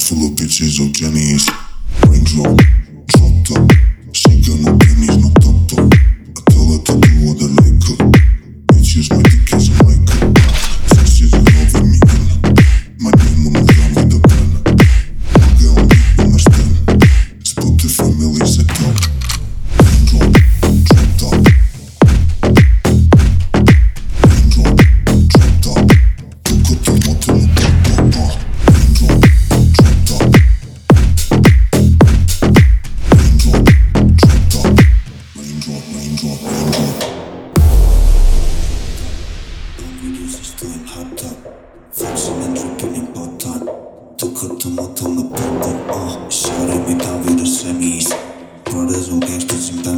full of bitches or Jennies. Range low, drop top. She got no pennies, no top top. I tell her to do what I like her. Bitches, my dick is a mic. Since she's in love with me, my name on the ground with a pen. My girl don't understand. Spotify millies at top. Range low, drop top. Range low, drop top. Took her to motel, pop, pop, pop. Range low, drop top. Range low, drop top. Range low, range low, range low. Reduces to an hot top. Flexing and dripping in pot top. Took her to motel, pop, pop, Shouted me down with the semis. Brothers och gangsters som